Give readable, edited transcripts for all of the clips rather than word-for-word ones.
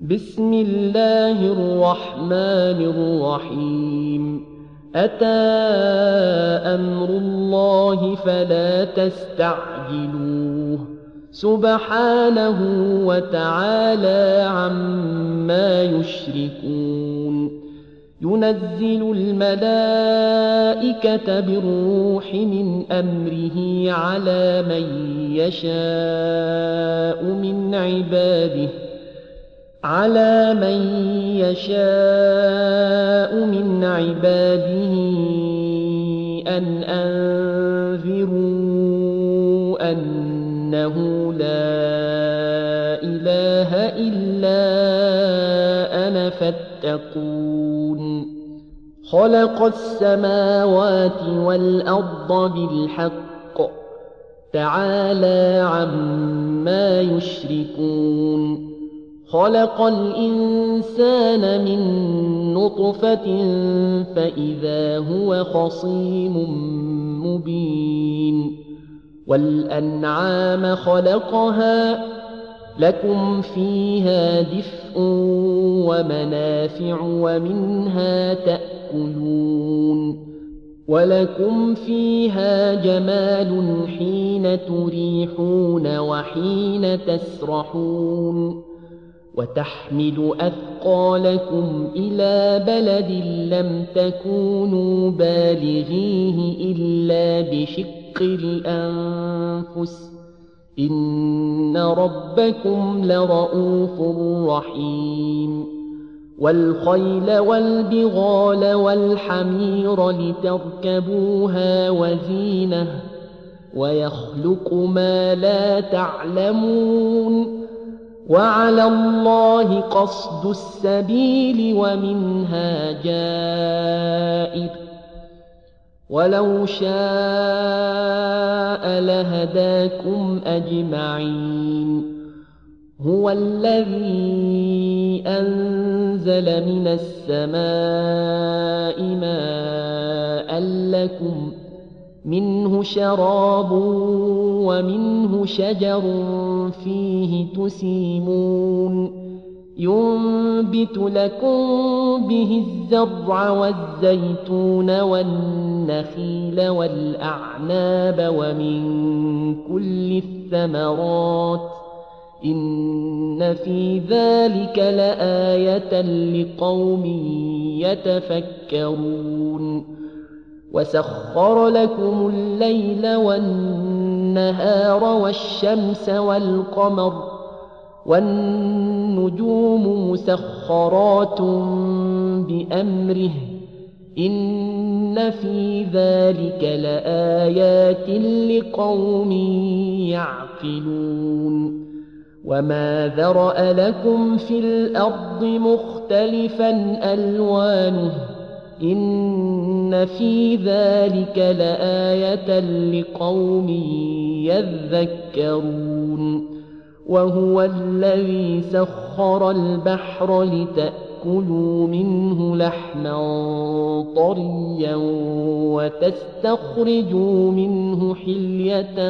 بسم الله الرحمن الرحيم. أتى أمر الله فلا تستعجلوه سبحانه وتعالى عما يشركون. ينزل الملائكة بالروح من أمره على من يشاء من عباده أن أنذروا أنه لا إله إلا أنا فاتقون. خلق السماوات والأرض بالحق تعالى عما يشركون. خلق الإنسان من نطفة فإذا هو خصيم مبين. والأنعام خلقها لكم فيها دفء ومنافع ومنها تأكلون. ولكم فيها جمال حين تريحون وحين تسرحون. وتحمل أثقالكم إلى بلد لم تكونوا بالغيه إلا بشق الأنفس إن ربكم لرؤوف رحيم. والخيل والبغال والحمير لتركبوها وزينة ويخلق ما لا تعلمون. وعلى الله قصد السبيل ومنها جائر ولو شاء لهداكم أجمعين. هو الذي أنزل من السماء ماء لكم منه شراب ومنه شجر فيه تسيمون. ينبت لكم به الزرع والزيتون والنخيل والأعناب ومن كل الثمرات إن في ذلك لآية لقوم يتفكرون. وسخر لكم الليل والنهار والشمس والقمر والنجوم مسخرات بأمره إن في ذلك لآيات لقوم يعقلون. وما ذرأ لكم في الأرض مختلفا ألوانه إن في ذلك لآية لقوم يذكرون. وهو الذي سخر البحر لتأكلوا منه لحما طريا وتستخرجوا منه حلية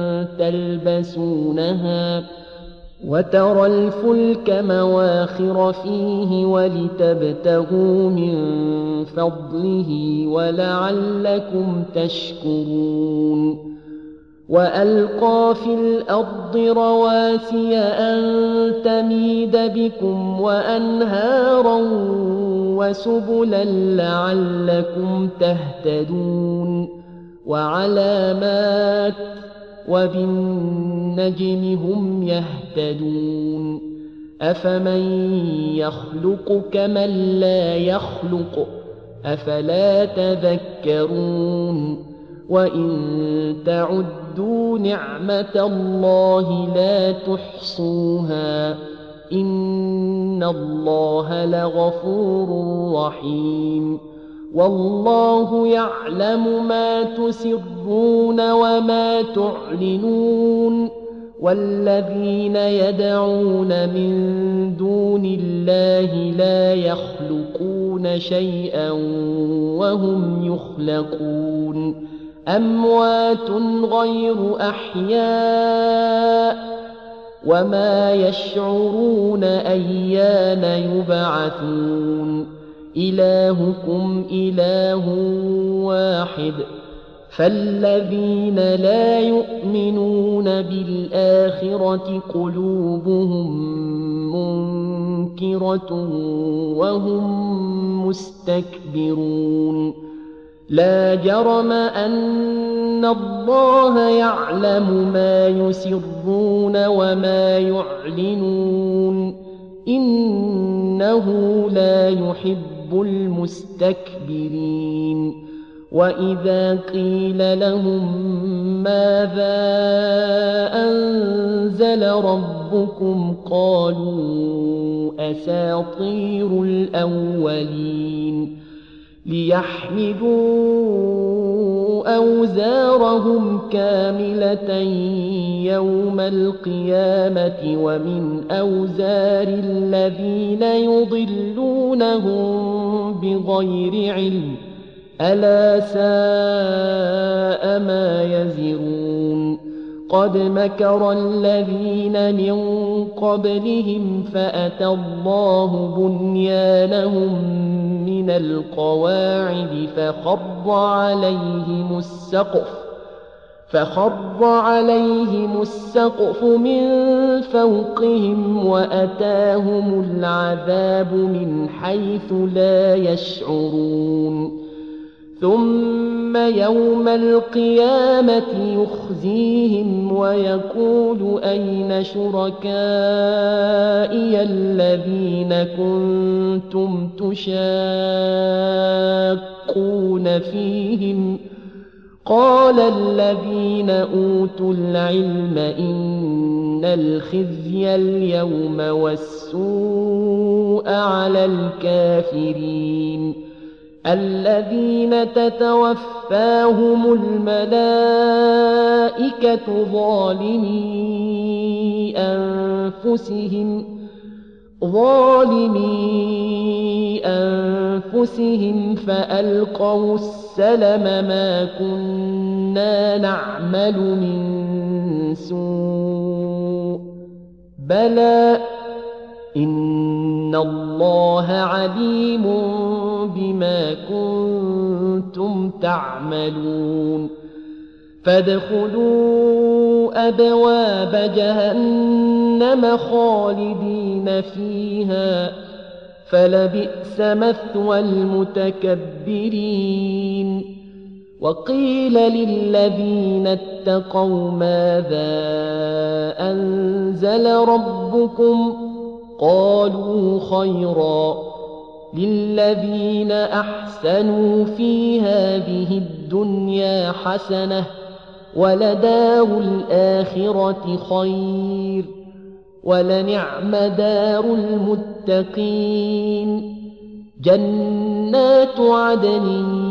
تلبسونها وترى الفلك مواخر فيه ولتبتغوا من فضله ولعلكم تشكرون. وألقى في الأرض رواسي أن تميد بكم وأنهارا وسبلا لعلكم تهتدون. وعلامات وبالنجم هم يهتدون. أفمن يخلق كمن لا يخلق أفلا تذكرون. وإن تعدوا نعمة الله لا تحصوها إن الله لغفور رحيم. والله يعلم ما تسرون وما تعلنون. والذين يدعون من دون الله لا يخلقون شيئا وهم يخلقون. أموات غير أحياء وما يشعرون أيان يبعثون إلهكم إله واحد فالذين لا يؤمنون بالآخرة قلوبهم منكرة وهم مستكبرون لا جرم أن الله يعلم ما يسرون وما يعلنون إنه لا يحب المستكبرين وإذا قيل لهم ماذا أنزل ربكم قالوا أساطير الأولين ليحملوا أوزارهم كاملة يوم القيامة ومن أوزار الذين يضلونهم بغير علم ألا ساء ما يزرون قد مكر الذين من قبلهم فأتى الله بنيانهم من القواعد فخر عليهم السقف من فوقهم وأتاهم العذاب من حيث لا يشعرون ثم يوم القيامة يخزيهم ويقول أين شركائي الذين كنتم تشاقون فيهم قال الذين أوتوا العلم إن الخزي اليوم والسوء على الكافرين الذين تتوفاهم الملائكة ظالمي أنفسهم فألقوا السلم ما كنا نعمل من سوء بلى إن الله عليم بما كنتم تعملون فادخلوا أبواب جهنم خالدين فيها فلبئس مثوى المتكبرين وقيل للذين اتقوا ماذا أنزل ربكم قالوا خيرا للذين أحسنوا في هذه الدنيا حسنة ولدار الآخرة خير ولنعم دار المتقين جنات عدن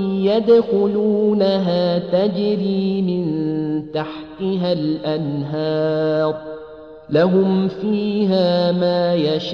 يدخلونها تجري من تحتها الأنهار لهم فيها ما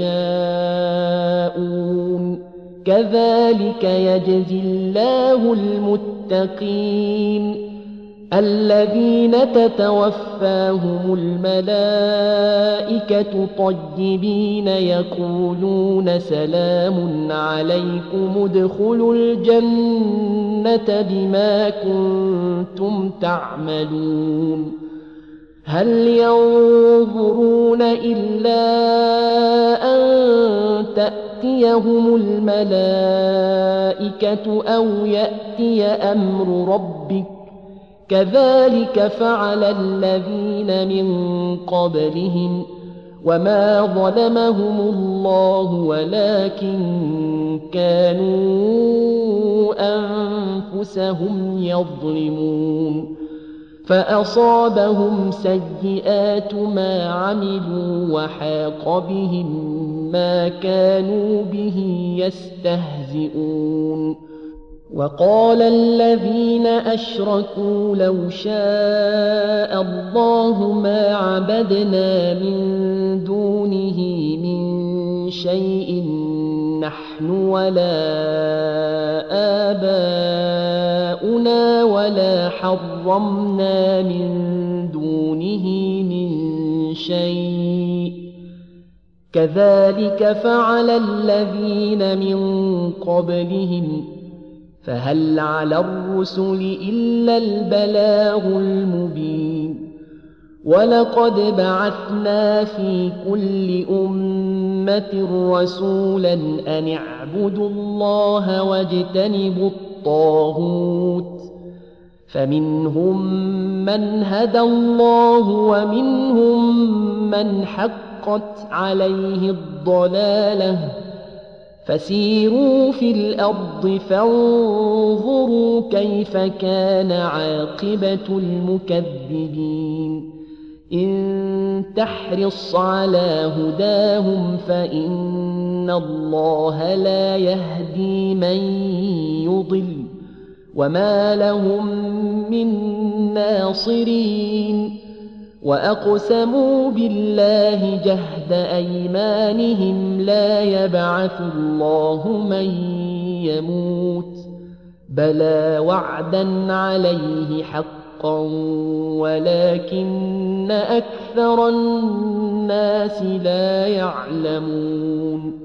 يشاءون كذلك يجزي الله المتقين الذين تتوفاهم الملائكة طيبين يقولون سلام عليكم ادخلوا الجنة بما كنتم تعملون هل ينظرون إلا أن تأتيهم الملائكة أو يأتي أمر ربك كذلك فعل الذين من قبلهم وما ظلمهم الله ولكن كانوا أنفسهم يظلمون فأصابهم سيئات ما عملوا وحاق بهم ما كانوا به يستهزئون وقال الذين أشركوا لو شاء الله ما عبدنا من دونه من شيء نحن ولا آباؤنا ولا حرمنا من دونه من شيء كذلك فعل الذين من قبلهم فهل على الرسل إلا البلاغ المبين ولقد بعثنا في كل أمة رسولا أن اعبدوا الله واجتنبوا الطاغوت فمنهم من هدى الله ومنهم من حقت عليه الضلالة فسيروا في الأرض فانظروا كيف كان عاقبة المكذبين إن تحرص على هداهم فإن الله لا يهدي من يضل وما لهم من ناصرين وأقسموا بالله جهد أيمانهم لا يبعث الله من يموت بلى وعدا عليه حقا ولكن أكثر الناس لا يعلمون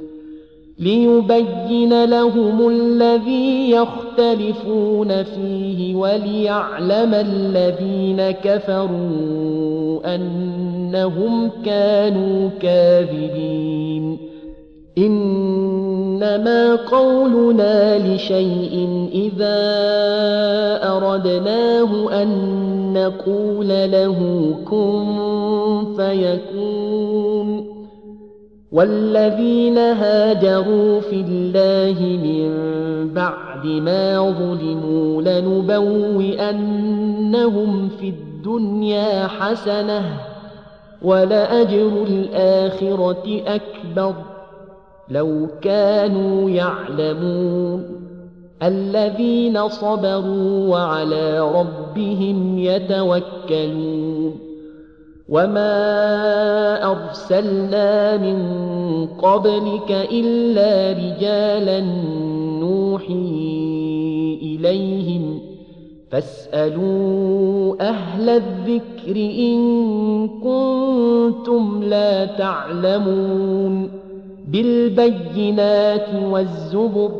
ليبين لهم الذي يختلفون فيه وليعلم الذين كفروا أنهم كانوا كاذبين إنما قولنا لشيء إذا أردناه أن نقول له كن فيكون والذين هاجروا في الله من بعد ما ظلموا لنبوئنهم في الدنيا حسنة ولأجر الآخرة أكبر لو كانوا يعلمون الذين صبروا وعلى ربهم يتوكلون وما أرسلنا من قبلك إلا رجالا نوحي إليهم فاسألوا أهل الذكر إن كنتم لا تعلمون بالبينات والزبر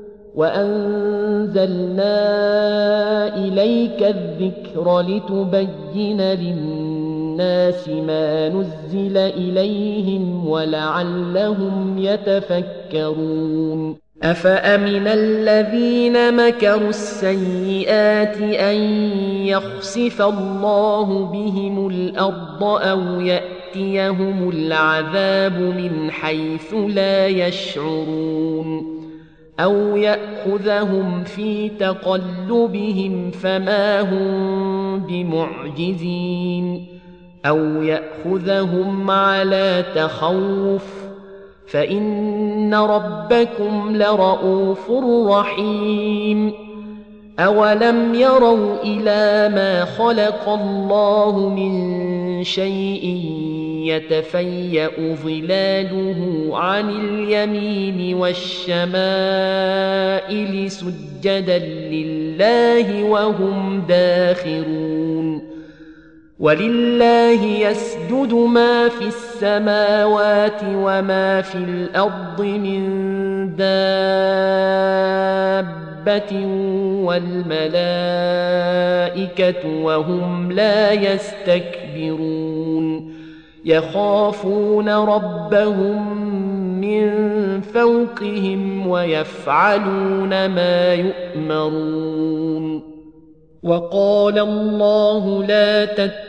وأنزلنا إليك الذكر لتبين للناس ما نزل إليهم ولعلهم يتفكرون أفأمن الذين مكروا السيئات أن يخسف الله بهم الأرض أو يأتيهم العذاب من حيث لا يشعرون أو يأخذهم في تقلبهم فما هم بمعجزين أو يأخذهم على تخوف فإن ربكم لرؤوف رحيم أولم يروا إلى ما خلق الله من شيء يتفيأ ظلاله عن اليمين والشمائل سجدا لله وهم داخرون ولله يسجد ما في السماوات وما في الأرض من دابة والملائكة وهم لا يستكبرون يخافون ربهم من فوقهم ويفعلون ما يؤمرون وقال الله لا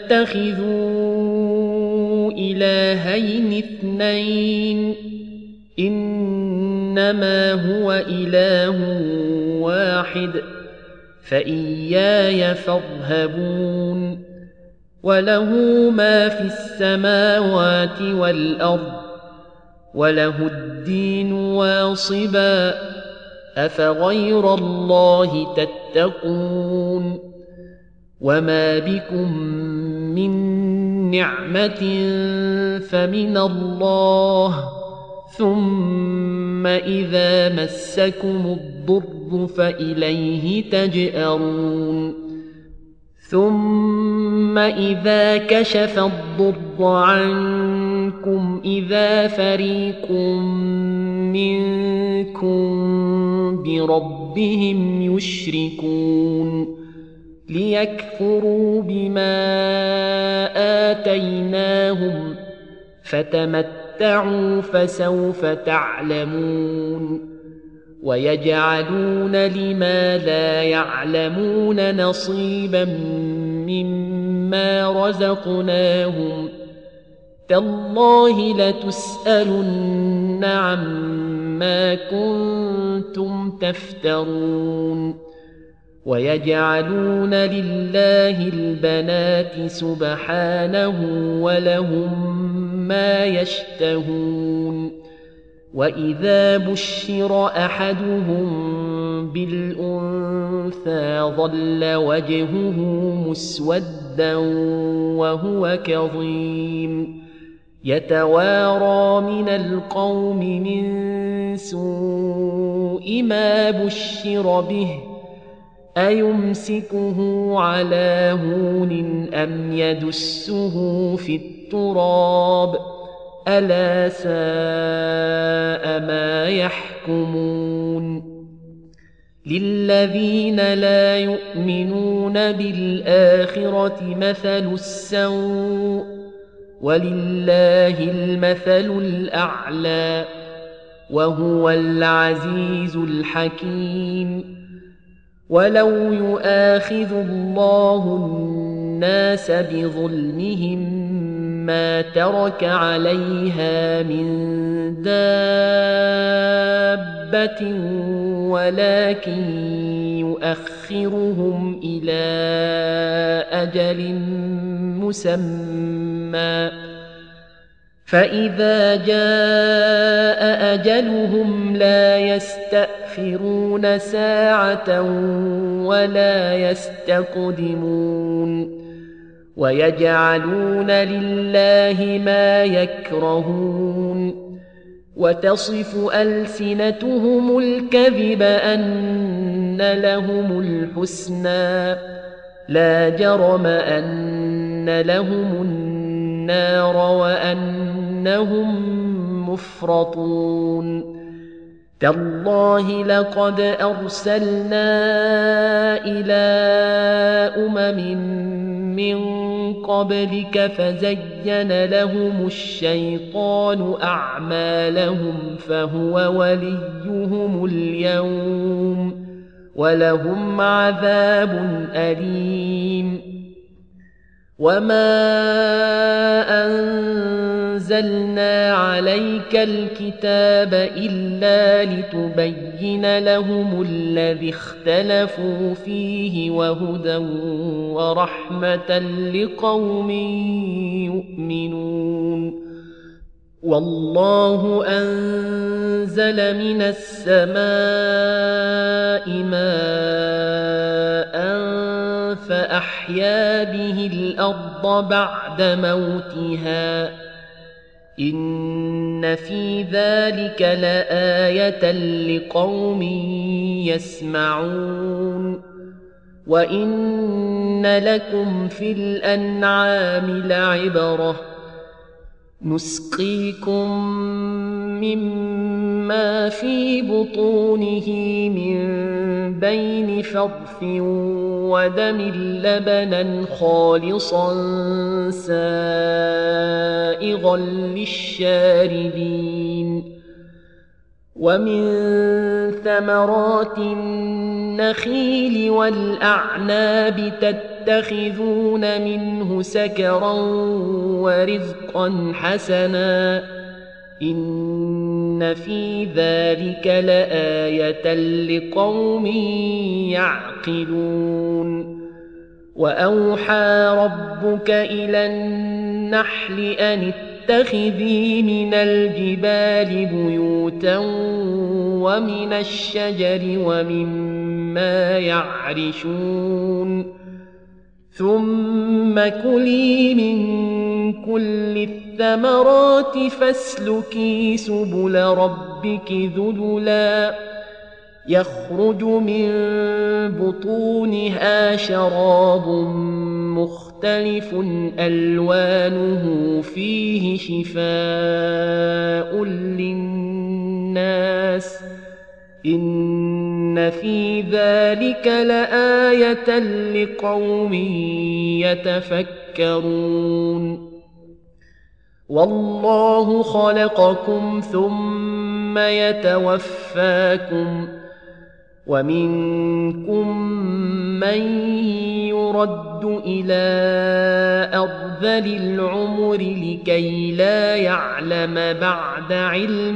تتخذوا إلهين اثنين إنما هو إله واحد فإياي فارهبون وله ما في السماوات والأرض وله الدين واصبا أفغير الله تتقون وما بكم من نعمة فمن الله ثم إذا مسكم الضر فإليه تجأرون ثم إذا كشف الضر عنكم عنكم إذا فريق منكم بربهم يشركون ليكفروا بما آتيناهم فتمتعوا فسوف تعلمون ويجعلون لما لا يعلمون نصيبا مما رزقناهم تالله لتسألن عما كنتم تفترون ويجعلون لله البنات سبحانه ولهم ما يشتهون وإذا بشر أحدهم بالأنثى ظل وجهه مسودا وهو كظيم يتوارى من القوم من سوء ما بشر به أيمسكه على هون أم يدسه في التراب ألا ساء ما يحكمون للذين لا يؤمنون بالآخرة مثل السوء ولله المثل الأعلى وهو العزيز الحكيم ولو يؤاخذ الله الناس بظلمهم ما ترك عليها من دابة ولكن يؤخرهم إلى أجل مسمى فإذا جاء أجلهم لا يستأخرون ساعة ولا يستقدمون ويجعلون لله ما يكرهون وتصف ألسنتهم الكذب أن لهم الحسنى لا جرم أن لهم النار وأنهم مفرطون تالله لقد أرسلنا إلى من قبلك فزين لهم الشيطان أعمالهم فهو وليهم اليوم ولهم عذاب أليم وما أنزلنا عليك الكتاب إلا لتبين لهم الذي اختلفوا فيه وهدى ورحمة لقوم يؤمنون والله أنزل من السماء ماء فأحيا به الأرض بعد موتها إن في ذلك لآية لقوم يسمعون وإن لكم في الأنعام لعبرة نسقيكم مما في بطونه من بين فرث ودم لبنا خالصا سائغا للشاربين ومن ثمرات النخيل والأعناب تتخذون منه سكرا ورزقا حسنا إن في ذلك لآية لقوم يعقلون وأوحى ربك إلى النحل أن اتخذي من الجبال بيوتا ومن الشجر ومما يعرشون ثم كلي من كل الثمرات فاسلكي سبل ربك ذللا يخرج من بطونها شراب مختلف ألوانه فيه شفاء للناس إن في ذلك لآية لقوم يتفكرون والله خلقكم ثم يتوفاكم ومنكم من يرد إلى أرذل العمر لكي لا يعلم بعد علم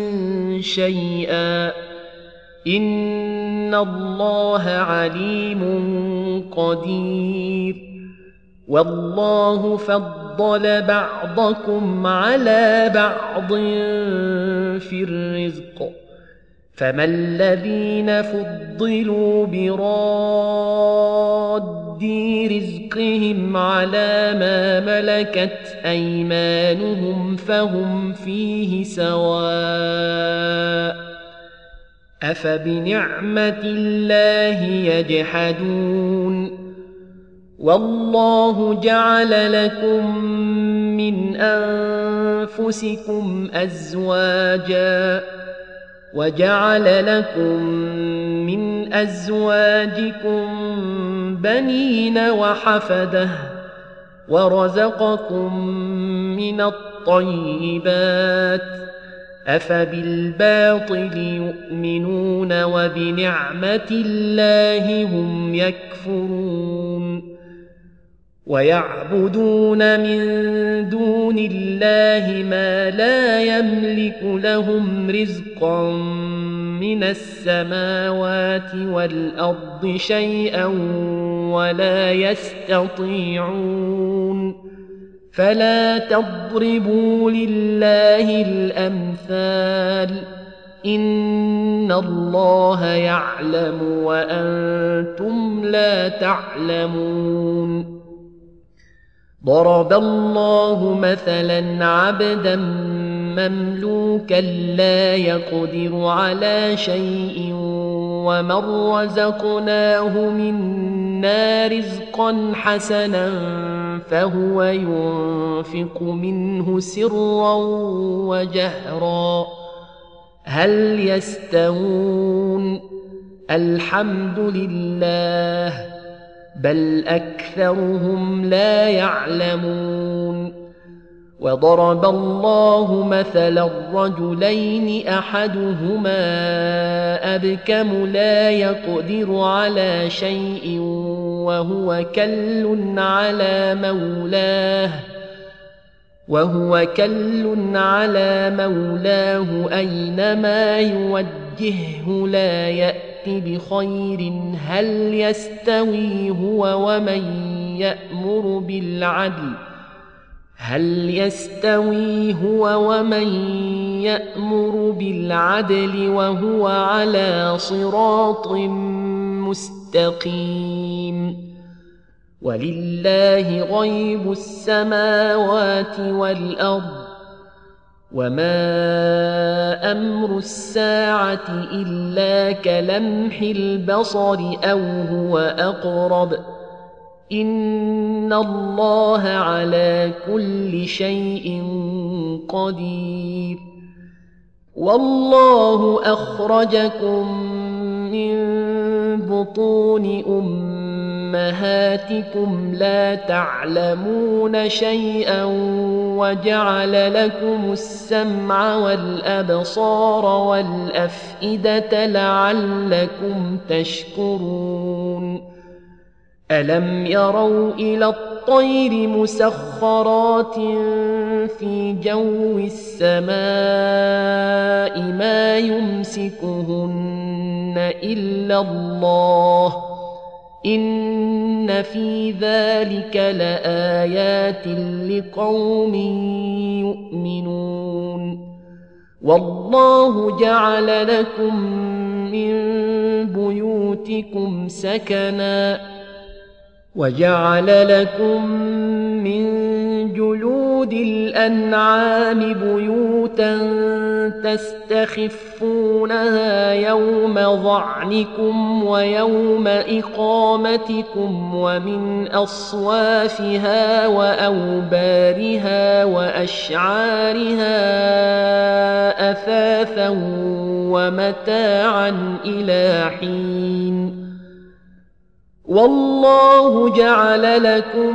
شيئا إن الله عليم قدير والله فضل بعضكم على بعض في الرزق فما الذين فضلوا براد رزقهم على ما ملكت أيمانهم فهم فيه سواء أفبنعمة الله يجحدون والله جعل لكم من أنفسكم أزواجا وجعل لكم من أزواجكم بنين وحفدة ورزقكم من الطيبات أفبالباطل يؤمنون وبنعمة الله هم يكفرون ويعبدون من دون الله ما لا يملك لهم رزقا من السماوات والأرض شيئا ولا يستطيعون فلا تضربوا لله الأمثال إن الله يعلم وأنتم لا تعلمون ضرب الله مثلا عبدا مملوكا لا يقدر على شيء ومن رزقناه منا رزقا حسنا فهو ينفق منه سرا وجهرا هل يستوون الحمد لله بل أكثرهم لا يعلمون وضرب الله مثلا الرجلين أحدهما أبكم لا يقدر على شيء وهو كل على مولاه أينما يوجهه لا يأت بخير هل يستوي هو ومن يأمر بالعدل وهو على صراط مستقيم ولله غيب السماوات والأرض وما أمر الساعة إلا كلمح البصر أو هو أقرب إن الله على كل شيء قدير والله أخرجكم من بطون أمهاتكم لا تعلمون شيئا وجعل لكم السمع والأبصار والأفئدة لعلكم تشكرون ألم يروا إلى الطير مسخرات في جو السماء ما يمسكهن إلا الله إن في ذلك لآيات لقوم يؤمنون والله جعل لكم من بيوتكم سكنا وجعل لكم من جلود الأنعام بيوتا تستخفونها يوم ظعنكم ويوم إقامتكم ومن أصوافها وأوبارها وأشعارها أثاثا ومتاعا إلى حين والله جعل لكم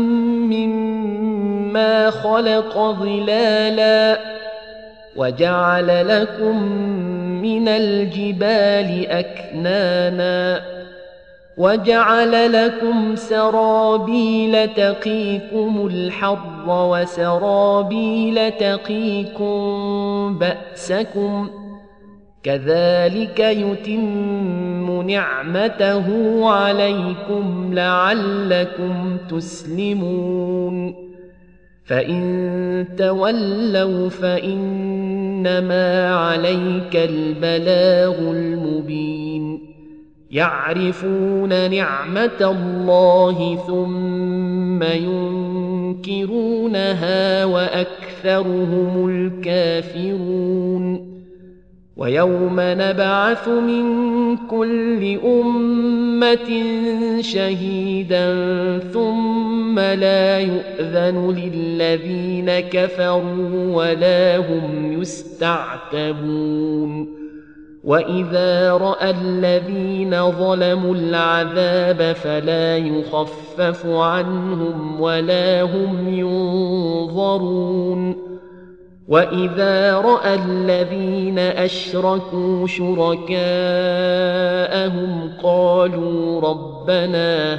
مما خلق ظلالا وجعل لكم من الجبال أكنانا وجعل لكم سرابيل تقيكم الحر وسرابيل تقيكم بأسكم كذلك يتم نعمته عليكم لعلكم تسلمون فإن تولوا فإنما عليك البلاغ المبين يعرفون نعمة الله ثم ينكرونها وأكثرهم الكافرون ويوم نبعث من كل أمة شهيدا ثم لا يؤذن للذين كفروا ولا هم يستعتبون وإذا رأى الذين ظلموا العذاب فلا يخفف عنهم ولا هم ينظرون وإذا رأى الذين أشركوا شركاءهم قالوا ربنا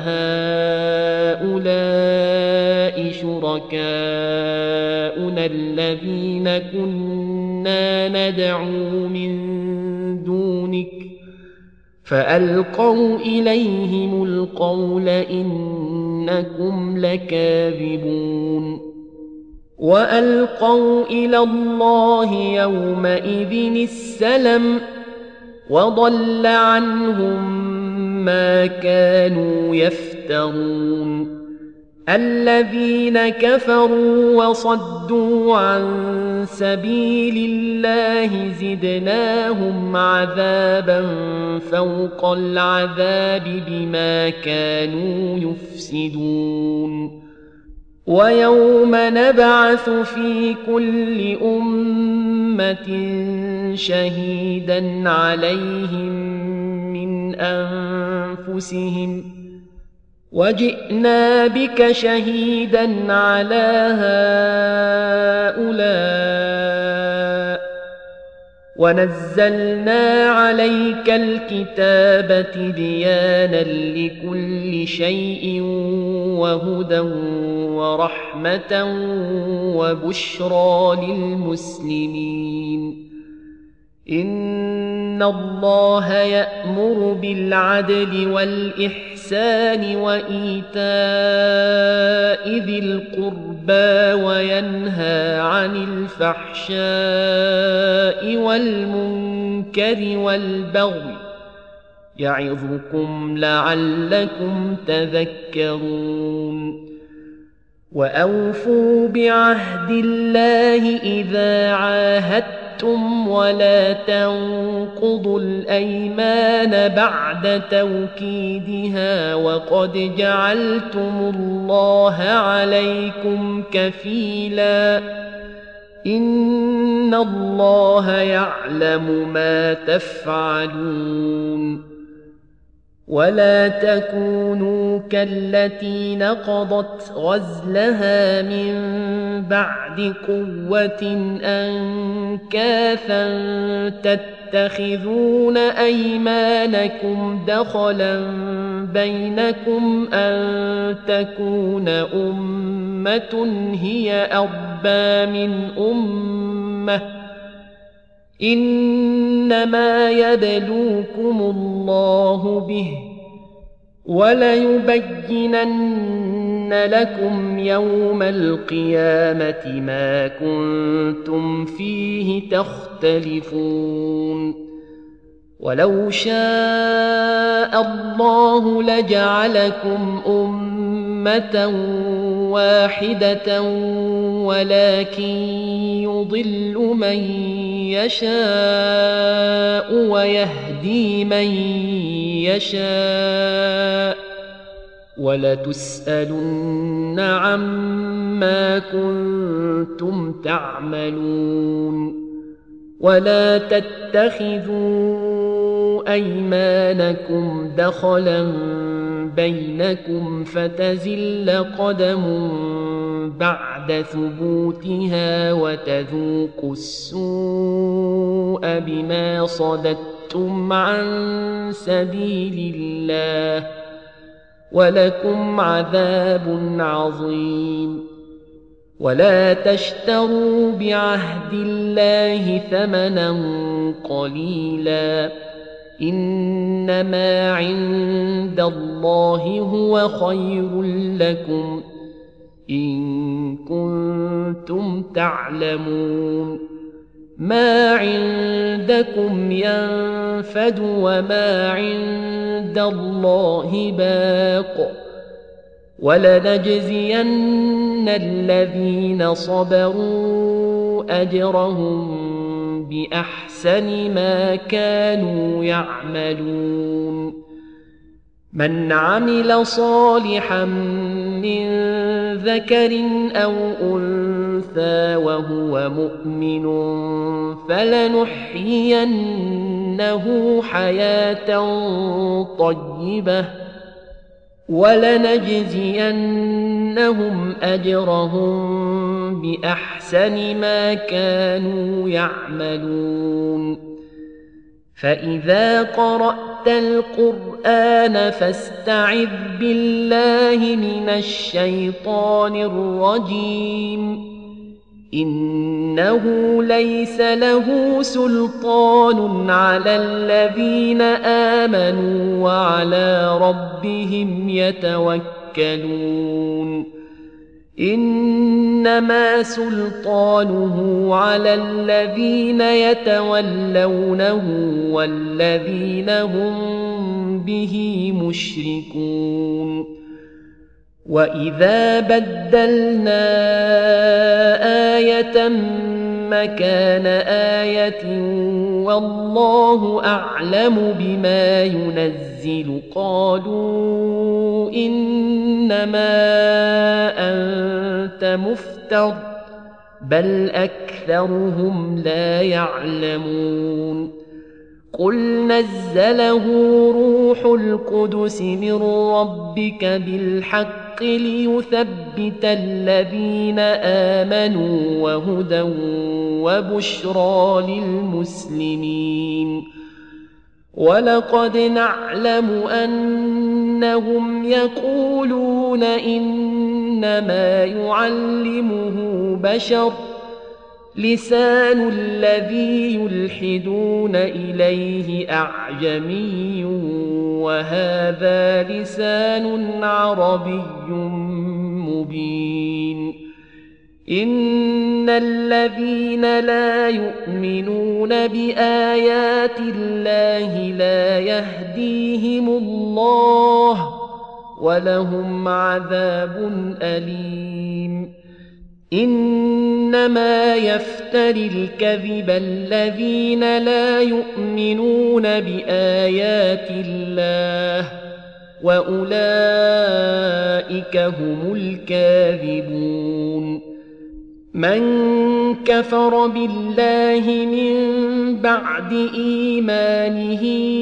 هؤلاء شركاؤنا الذين كنا ندعو من دونك فألقوا إليهم القول إنكم لكاذبون وألقوا إلى الله يومئذ السلم وضل عنهم ما كانوا يفترون الذين كفروا وصدوا عن سبيل الله زدناهم عذابا فوق العذاب بما كانوا يفسدون ويوم نبعث في كل أمة شهيدا عليهم من أنفسهم وجئنا بك شهيدا على هؤلاء ونزلنا عليك الكتاب تبيانا لكل شيء وهدى ورحمة وبشرى للمسلمين إن الله يأمر بالعدل والإحسان وإيتاء ذي القربى وينهى عن الفحشاء والمنكر والبغي يعظكم لعلكم تذكرون وأوفوا بعهد الله إذا عاهدتم ولا تنقضوا الأيمان بعد توكيدها وقد جعلتم الله عليكم كفيلا إن الله يعلم ما تفعلون ولا تكونوا كالتي نقضت غزلها من بعد قوة أنكاثا تتخذون أيمانكم دخلا بينكم أن تكون أمة هي أربى من أمة إنما يبلوكم الله به وليبينن لكم يوم القيامة ما كنتم فيه تختلفون ولو شاء الله لجعلكم أمة واحدة ولكن يضل من يشاء ويهدي من يشاء ولتسألن عما كنتم تعملون ولا تتخذوا أيمانكم دخلا بينكم فتزل قدم بعد ثبوتها وتذوقوا السوء بما صددتم عن سبيل الله ولكم عذاب عظيم ولا تشتروا بعهد الله ثمنا قليلا إنما عند الله هو خير لكم إن كنتم تعلمون ما عندكم ينفد وما عند الله باق ولنجزين الذين صبروا أجرهم بأحسن ما كانوا يعملون من عمل صالحا من ذكر أو أنثى وهو مؤمن فلنحيينه حياة طيبة ولنجزينهم أجرهم بأحسن ما كانوا يعملون فإذا قرأت القرآن فاستعذ بالله من الشيطان الرجيم إنه ليس له سلطان على الذين آمنوا وعلى ربهم يتوكلون إنما سلطانه على الذين يتولونه والذين هم به مشركون وإذا بدلنا آية مكان آية والله أعلم بما ينزل قالوا إنما أنت مفتر بل أكثرهم لا يعلمون قل نزله روح القدس من ربك بالحق ليثبت الذين آمنوا وهدى وبشرى للمسلمين ولقد نعلم أنهم يقولون إنما يعلمه بشر لسان الذي يلحدون إليه أعجمي وهذا لسان عربي مبين إن الذين لا يؤمنون بآيات الله لا يهديهم الله ولهم عذاب أليم إنما يفتري الكذب الذين لا يؤمنون بآيات الله وأولئك هم الكاذبون من كفر بالله من بعد إيمانه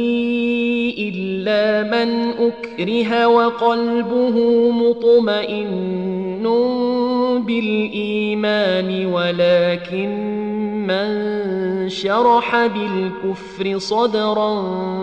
إلا من أكره وقلبه مطمئن بالإيمان ولكن من شرح بالكفر صدرا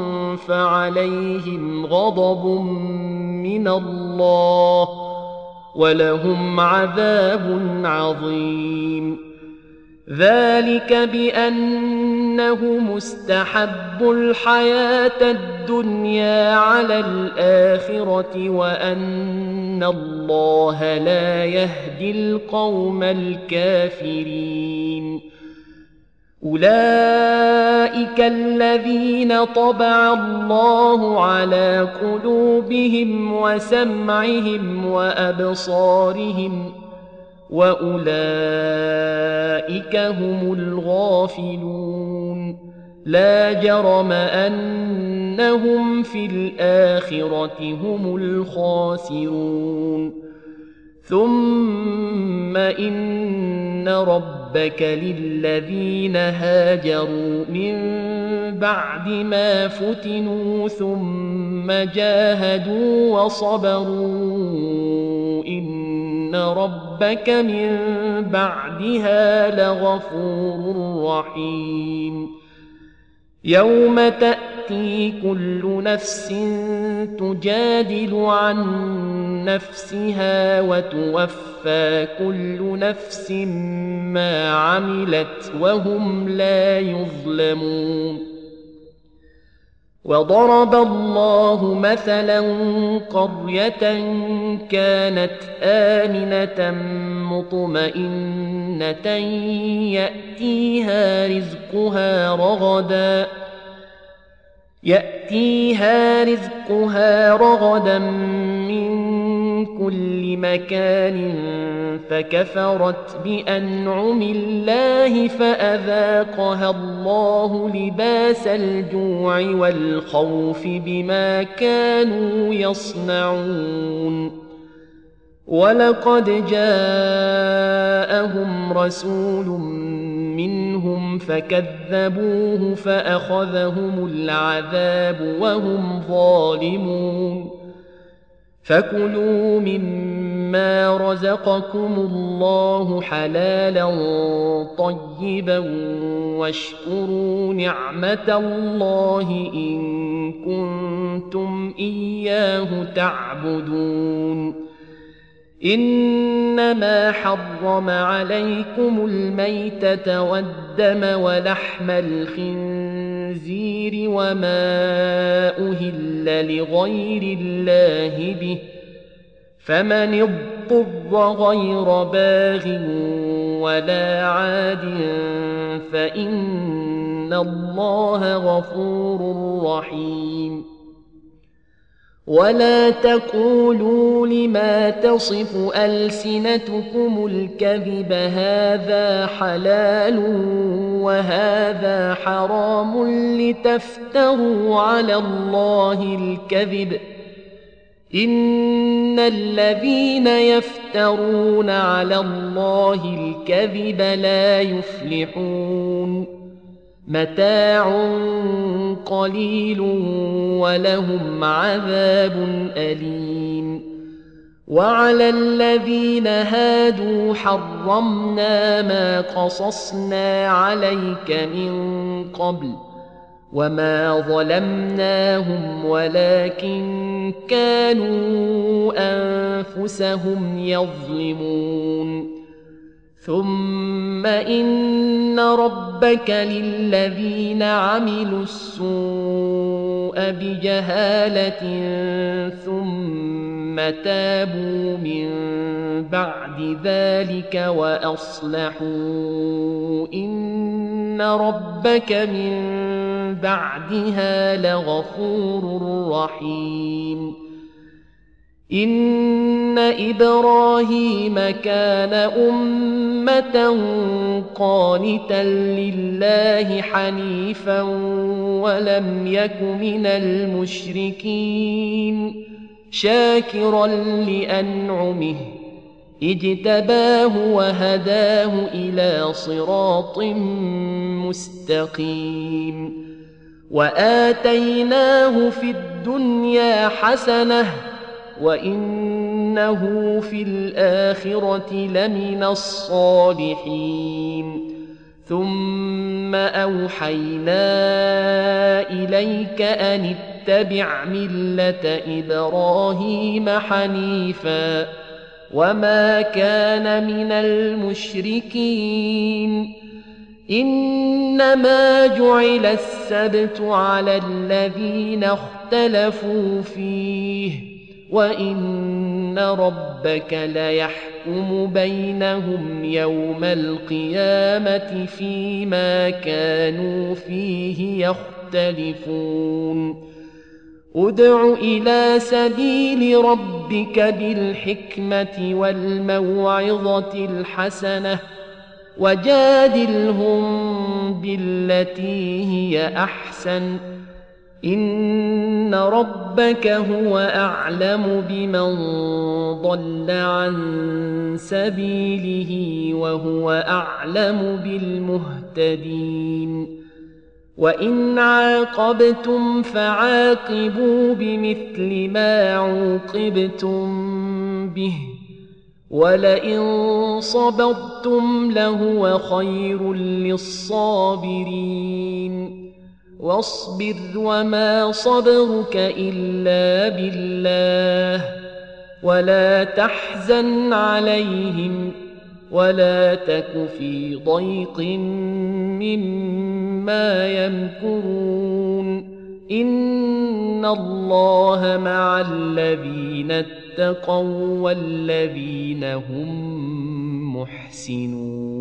فعليهم غضب من الله ولهم عذاب عظيم ذلك بأنه مستحب الحياة الدنيا على الآخرة وأن الله لا يهدي القوم الكافرين أولئك الذين طبع الله على قلوبهم وسمعهم وأبصارهم وأولئك هم الغافلون لا جرم أنهم في الآخرة هم الخاسرون ثم إن ربك للذين هاجروا من بعد ما فتنوا ثم جاهدوا وصبروا إن ربك من بعدها لغفور رحيم يوم تأتي كل نفس تجادل عن نفسها وتوفى كل نفس ما عملت وهم لا يظلمون وضرب الله مثلا قرية كانت آمنة مطمئنة يأتيها رزقها رغدا من كل مكان فكفرت بأنعم الله فأذاقها الله لباس الجوع والخوف بما كانوا يصنعون ولقد جاءهم رسول منهم فكذبوه فأخذهم العذاب وهم ظالمون فكلوا مما رزقكم الله حلالا طيبا واشكروا نعمة الله إن كنتم إياه تعبدون إنما حرم عليكم الميتة والدم ولحم الخنزير وما أهل لغير الله به فمن اضطر غير باغ ولا عاد فإن الله غفور رحيم ولا تقولوا لما تصف ألسنتكم الكذب هذا حلال وهذا حرام لتفتروا على الله الكذب إن الذين يفترون على الله الكذب لا يفلحون متاع قليل ولهم عذاب أليم وعلى الذين هادوا حرمنا ما قصصنا عليك من قبل وما ظلمناهم ولكن كانوا أنفسهم يظلمون ثم إن ربك للذين عملوا السوء بجهالة ثم تابوا من بعد ذلك وأصلحوا إن ربك من بعدها لغفور رحيم إن إبراهيم كان أمة قانتا لله حنيفا ولم يك من المشركين شاكرا لأنعمه اجتباه وهداه إلى صراط مستقيم وآتيناه في الدنيا حسنة وإنه في الآخرة لمن الصالحين ثم أوحينا إليك أن اتبع ملة إبراهيم حنيفا وما كان من المشركين إنما جعل السبت على الذين اختلفوا فيه وإن ربك ليحكم بينهم يوم القيامة فيما كانوا فيه يختلفون ادع إلى سبيل ربك بالحكمة والموعظة الحسنة وجادلهم بالتي هي أحسن إن ربك هو أعلم بمن ضل عن سبيله وهو أعلم بالمهتدين وإن عاقبتم فعاقبوا بمثل ما عوقبتم به ولئن صبرتم لهو خير للصابرين واصبر وما صبرك إلا بالله ولا تحزن عليهم ولا تك في ضيق مما يمكرون إن الله مع الذين اتقوا والذين هم محسنون